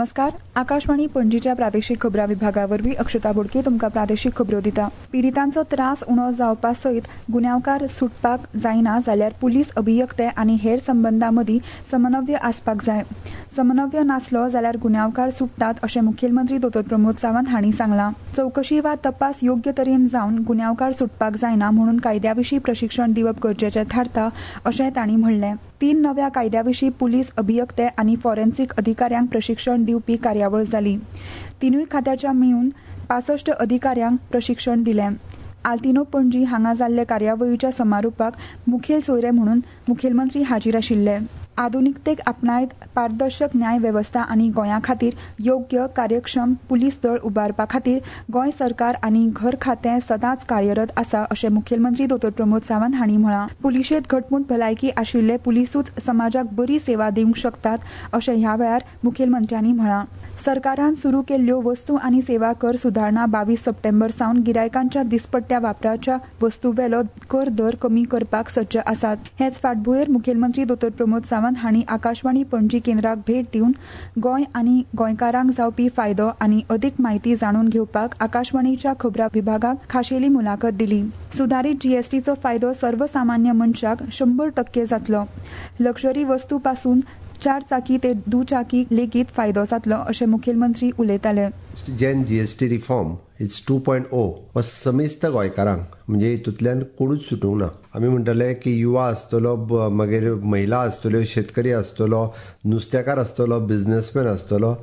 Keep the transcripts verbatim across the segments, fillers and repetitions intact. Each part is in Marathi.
नमस्कार. आकाशवाणी पणजीच्या प्रादेशीक खबरां विभागा वरवीं अक्षता बोडके तुमकां प्रादेशीक खबरो दिता. पिडितांचो त्रास उणो जावपा सयत गुन्यांवकार सुटपाक जायना जाल्यार पुलीस अभियक्ते आनी हेर संबंधां मदीं समन्वय आसपाक जाय. समन्वय नासलो जाल्यार गुन्यांवकार सुट्टात अशें मुखेलमंत्री दोतोर प्रमोद सावंत हांणी सांगलां. चवकशी वा तपास योग्य तरेन जावन गुन्यांवकार सुटपाक जायना म्हणून कायद्या विशीं प्रशिक्षण दिवप गरजेचें थारता अशें तांणी म्हणलें. तीन नव्या कायद्या विशीं पुलीस अभियक्ते आनी फॉरेन्सीक अधिकाऱ्यांक प्रशिक्षण दिवपी कार्यावळ जाली. तिनूय खात्याच्या मेळून पासष्ट अधिकाऱ्यांक प्रशिक्षण दिलें. आल्तिनो पणजी हांगा जाल्ले कार्यावळीच्या समारोपाक मुखेल सोयरे म्हणून मुखेलमंत्री हाजीर आशिल्ले. आधुनिकतेक आपणायत पारदर्शक न्याय वेवस्था आनी गोंया खातीर योग्य कार्यक्षम पुलीस दळ उबारपा खातीर गोंय सरकार आनी घर खातें सदांच कार्यरत आसा अशें मुखेलमंत्री दोतोर प्रमोद सावंत हांणी म्हळां. पुलिशेंत घटमूट भलायकी आशिल्ले पुलिसूच समाजाक बरी सेवा दिवंक शकतात अशें ह्या वेळार मुखेलमंत्र्यांनी म्हळां. सरकारान सुरू केल्ल्यो वस्तू आनी सेवा कर सुदारणा बावीस सप्टेंबर सावन गिरायकांच्या दिसपट्ट्या वापराच्या वस्तू वेलो कर दर कमी करपाक सज्ज आसात. हेच फाटभुंयेर मुखेलमंत्री दोतोर प्रमोद सावंत हांणी आकाशवाणी पणजी केंद्राक भेट दिवन गोंय आनी गोंयकारांक जावपी फायदो आनी अदीक म्हायती जाणून घेवपाक आकाशवाणीच्या खबरां विभागाक खाशेली मुलाखत दिली. सुधारीत जीएसटीचो फायदो सर्वसामान्य मनशाक शंबर टक्के जातलो. लक्झरी वस्तू पासून चार चाकी ते दुचाकी लेगीत फायदो जातलो अशें मुखेलमंत्री उलयताले. जेन GST reform it's two point o हो समेस्त गोंयकारांक म्हणजे हितूंतल्यान कोणूच सुटूंक ना. आमी म्हणटले की युवा आसतलो, मागीर महिला आसतल्यो, शेतकरी आसतलो, नुस्तेकार आसतलो, बिझनेसमॅन आसतलो,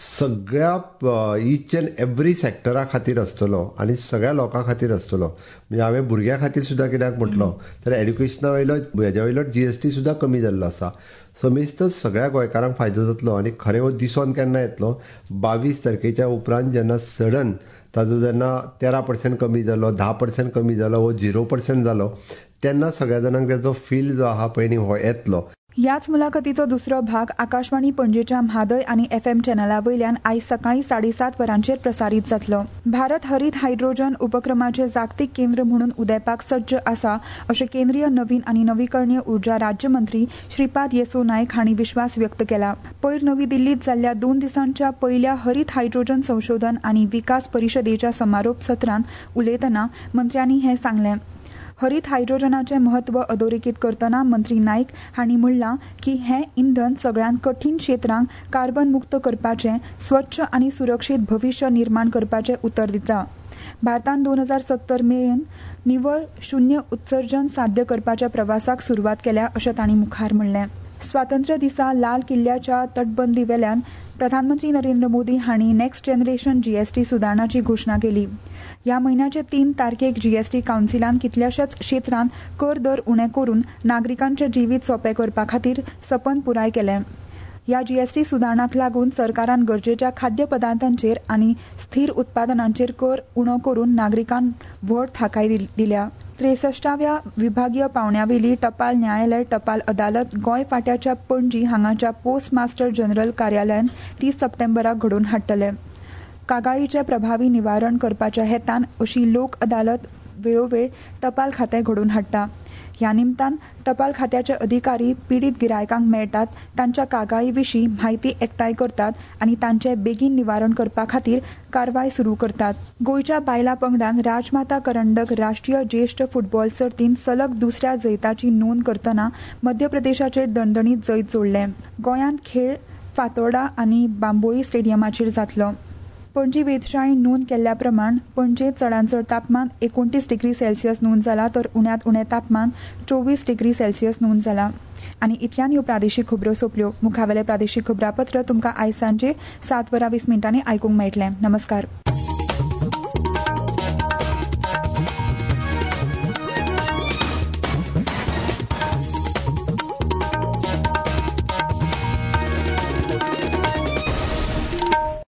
सगळ्या इच अँड एवरी सॅक्टरा खातीर आसतलो आनी सगळ्या लोकां खातीर आसतलो. म्हणजे हांवें भुरग्यां खातीर सुद्दां कित्याक म्हटलो तर एड्युकेशना वयलो हेज्या वयलो जीएसटी सुद्दां कमी जाल्लो आसा. समेस्त सगळ्या गोंयकारांक फायदो जातलो आनी खरें हो दिसोन केन्ना येतलो बावीस तारखेच्या उपरांत जेन्ना सडन ताजो जेन्ना तेरा पर्सेंट कमी जालो, धा पर्सेंट कमी जालो, हो झिरो पर्सेंट जालो तेन्ना सगळ्या जाणांक तेजो फील जो आहा पळय न्ही हो येतलो. ह्याच मुलाखतीचो दुसरो भाग आकाशवाणी पणजेच्या म्हादय आनी एफएम चॅनला वयल्यान आयज सकाळी साडेसात वरांचेर प्रसारीत जातलो. भारत हरीत हायड्रोजन उपक्रमाचे जागतीक केंद्र म्हणून उदेपाक सज्ज आसा अशें केंद्रीय नवीन आनी नवीकरणीय उर्जा राज्यमंत्री श्रीपाद येसो नायक हांणी विश्वास व्यक्त केला. पयर नवी दिल्लीत जाल्ल्या दोन दिसांच्या पयल्या हरीत हायड्रोजन संशोधन आनी विकास परिशदेच्या समारोप सत्रांत उलयतना मंत्र्यांनी हें सांगलें. हरीत हायड्रोजनाचें म्हत्व अधोरेखीत करतना मंत्री नायक हांणी म्हणलां की हें इंधन सगळ्यात कठीण क्षेत्रांक कार्बन मुक्त करपाचें, स्वच्छ आनी सुरक्षीत भविष्य निर्माण करपाचें उतर दिता. भारतान दोन हजार सत्तर मेरेन निवळ शून्य उत्सर्जन साध्य करपाच्या प्रवासाक सुरवात केल्या अशें तांणी मुखार म्हणलें. स्वातंत्र्य दिसा लाल किल्ल्याच्या तटबंदी वेल्यान प्रधानमंत्री नरेंद्र मोदी हांणी नेक्स्ट जनरेशन जीएसटी सुदारणाची घोशणा केली. ह्या म्हयन्याचे तीन तारखेक जीएसटी कावन्सिलान कितल्याशाच क्षेत्रांत कर दर उणे करून नागरिकांचे जिवीत सोंपें करपा खातीर सपन पुराय केलें. ह्या जीएसटी सुदारणाक लागून सरकारान गरजेच्या खाद्य पदार्थांचेर आनी स्थिर उत्पादनांचेर कर उणो करून नागरिकांक व्हड थाकाय दिल्या. त्रेसष्टाव्या विभागीय पावण्यावेली टपाल न्यायालय टपाल अदालत गोंय फांट्याच्या पणजी हांगाच्या पोस्ट मास्टर जनरल कार्यालयान तीस सप्टेंबराक घडोवन हाडटले. कागाळीचे प्रभावी निवारण करपाच्या हेतान अशी लोक अदालत वेळोवेळ टपाल खातें घडोवन हाडटा. ह्या निमतान टपाल खात्याचे अधिकारी पिडीत गिरायकांक मेळटात, तांच्या कागाळी विशीं म्हायती एकठांय करतात आनी तांचे बेगीन निवारण करपा खातीर कारवाय सुरू करतात. गोंयच्या बायलां पंगडान राजमाता करंडक राष्ट्रीय ज्येश्ठ फुटबॉल सर्तीन सलग दुसऱ्या जैताची नोंद करतना मध्य प्रदेशाचेर दणदणीत जैत जोडलें. गोंयांत खेळ फातोर्डा आनी बांबोळी स्टेडियमाचेर जातलो. पणजी वेधशाळेन नोंद केल्ल्या प्रमाण पणजेंत चडांत चड तापमान एकोणतीस डिग्री सेल्सियस नोंद जाला तर उण्यांत उणें तापमान चोवीस डिग्री सेल्सियस नोंद जाला. आनी इतल्यान ह्यो प्रादेशीक खबरो सोंपल्यो. मुखावेलें प्रादेशीक खबरापत्र तुमकां आयज सांजे सात वरां वीस मिनटांनी आयकूंक मेळटलें. नमस्कार.